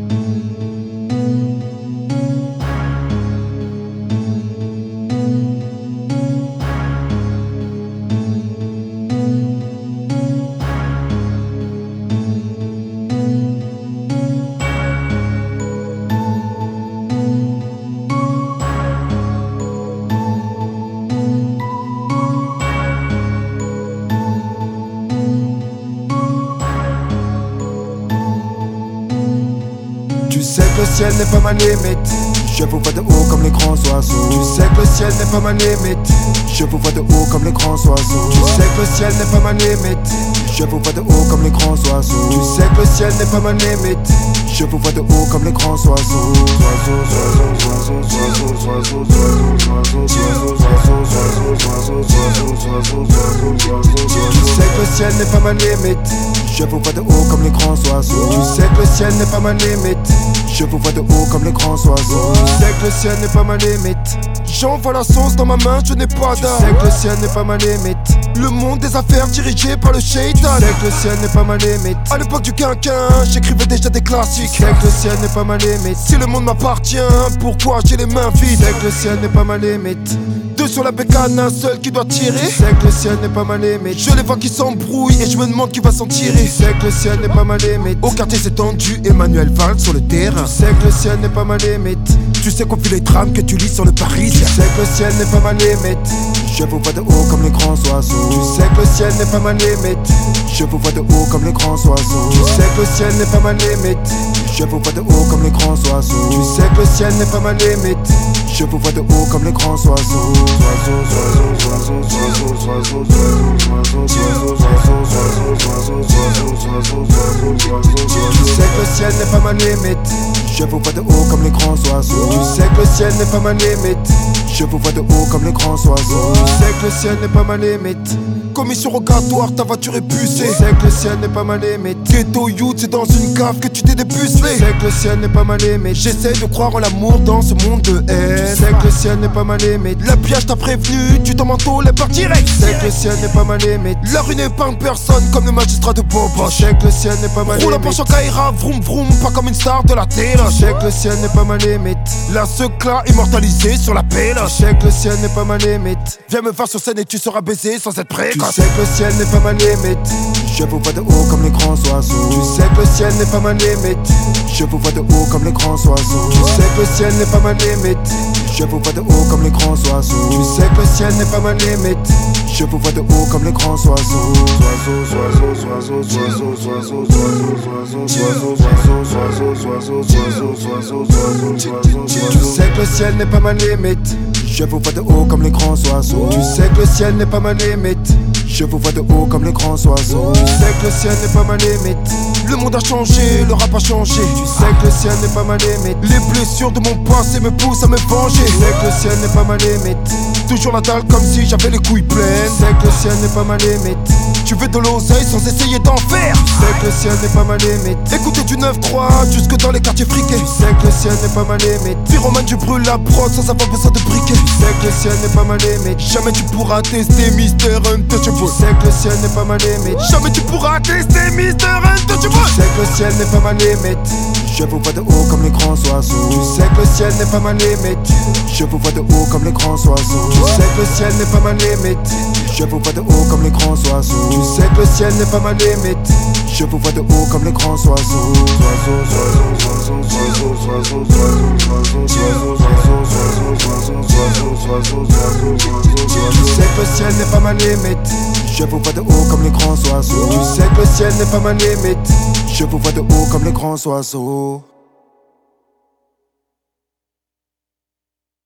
Tu sais que le ciel n'est pas ma limite. Je vous vois de haut comme les grands oiseaux. Tu sais que le ciel n'est pas ma limite. Je vous vois de haut comme les grands oiseaux. Tu sais que le ciel n'est pas ma limite. Je vous vois de haut comme les grands oiseaux. Tu sais que le ciel n'est pas ma limite. Je vous vois de haut comme les grands oiseaux. Tu sais que le ciel n'est pas ma limite. Je vous vois de haut comme les grands oiseaux. Tu sais que le ciel n'est pas ma limite. Je vous vois de haut comme les grands oiseaux. Tu sais que le ciel n'est pas ma limite. J'envoie la sauce dans ma main, je n'ai pas d'âme. Tu sais que le ciel n'est pas ma limite. Le monde des affaires dirigé par le shaitan. Tu sais que le ciel n'est pas ma limite. À l'époque du quinquin, j'écrivais déjà des classiques. Tu sais que le ciel n'est pas ma limite. Si le monde m'appartient, pourquoi j'ai les mains vides? Tu sais que le ciel n'est pas ma limite. Deux sur la bécane, un seul qui doit tirer. Tu sais que le ciel n'est pas ma limite. Je les vois qui s'embrouillent et je me demande qui va s'en tirer. Tu sais que le ciel n'est pas ma limite. Au quartier c'est tendu, Emmanuel Valls sur le terrain. Tu sais que le ciel n'est pas ma limite. Tu sais qu'on fuit les drames que tu lis sur le Parisien. Tu sais que le ciel n'est pas ma limite. Je vous vois de haut comme les grands oiseaux. Tu sais que le ciel n'est pas ma limite. Je vous vois de haut comme les grands oiseaux. Tu sais que le ciel n'est pas ma limite. Je vous vois de haut comme les grands oiseaux. Tu sais que le ciel n'est pas ma limite. Je vous vois de haut comme les grands oiseaux. Tu sais que le ciel n'est pas ma limite. Je vous vois de haut comme les grands oiseaux. Tu sais que le ciel n'est pas ma limite. Je vous vois de haut comme les grands oiseaux. Tu sais que le ciel n'est pas ma limite. Commission rogatoire, ta voiture est pucée. Tu sais que le ciel n'est pas ma limite. Ghetto youth, c'est dans une cave que tu t'es dépucelé. Tu sais que le ciel n'est pas ma limite. J'essaie de croire en l'amour dans ce monde de haine. Tu sais que le ciel n'est pas ma limite. La piège t'a prévenu, tu t'en manteau, les parts direct. Tu sais que le ciel n'est pas ma limite. La rue n'est pas une personne comme le magistrat de Boba. Tu sais que le ciel n'est pas ma limite. Roule un Porsche Kaira, vroom vroom, pas comme une star de la télé. Tu sais que le ciel n'est pas ma limite. La secla immortalisée sur la pelle. Tu sais que le ciel n'est pas ma limite. Viens me voir sur scène et tu seras baisé sans être prêt. Tu sais que le ciel n'est pas ma limite. Je vous vois de haut comme les grands oiseaux. Tu sais que le ciel n'est pas ma limite. Je vous vois de haut comme les grands oiseaux. Tu sais que le ciel n'est pas ma limite. Je vous vois de haut comme les grands oiseaux. Tu sais que le ciel n'est pas ma limite. Je vous vois de haut comme les grands oiseaux. Tu sais que le ciel n'est pas ma limite. Je vous vois de haut comme les grands oiseaux. Tu sais que le ciel n'est pas ma limite. Je vous vois de haut comme les grands oiseaux. Tu sais que le ciel n'est pas ma limite. Le monde a changé, le rap a changé. Tu sais que le ciel n'est pas ma limite. Les blessures de mon passé me poussent à me venger. Tu sais que le ciel n'est pas ma limite. Toujours la dalle comme si j'avais les couilles pleines. Tu sais que le ciel n'est pas ma limite. Tu veux de l'oseille sans essayer d'en faire. Tu sais que le ciel n'est pas ma limite. Écoutez du 9-3 jusque dans les quartiers friqués. Tu sais que le ciel n'est pas ma limite. Pyromane, tu brûles la prod sans avoir besoin de briquet. Tu sais que le ciel n'est pas ma limite. Jamais tu pourras tester Mr. Untouchable. Tu sais que le ciel n'est pas ma limite. Jamais tu pourras tester Mr. Untouchable. Tu sais que le ciel n'est pas ma limite. Je vous vois de haut comme les grands oiseaux. Tu sais que le ciel n'est pas ma limite. Je vous vois de haut comme les grands oiseaux. Tu sais que le ciel n'est pas ma limite. Je vous vois de haut comme les grands oiseaux. Tu sais que le ciel n'est pas ma limite. Je vous vois de haut comme les grands oiseaux. Tu sais que le ciel n'est pas ma limite. Je vous vois de haut comme les grands oiseaux. Tu sais que le ciel n'est pas ma limite. Je vous vois de haut comme les grands oiseaux.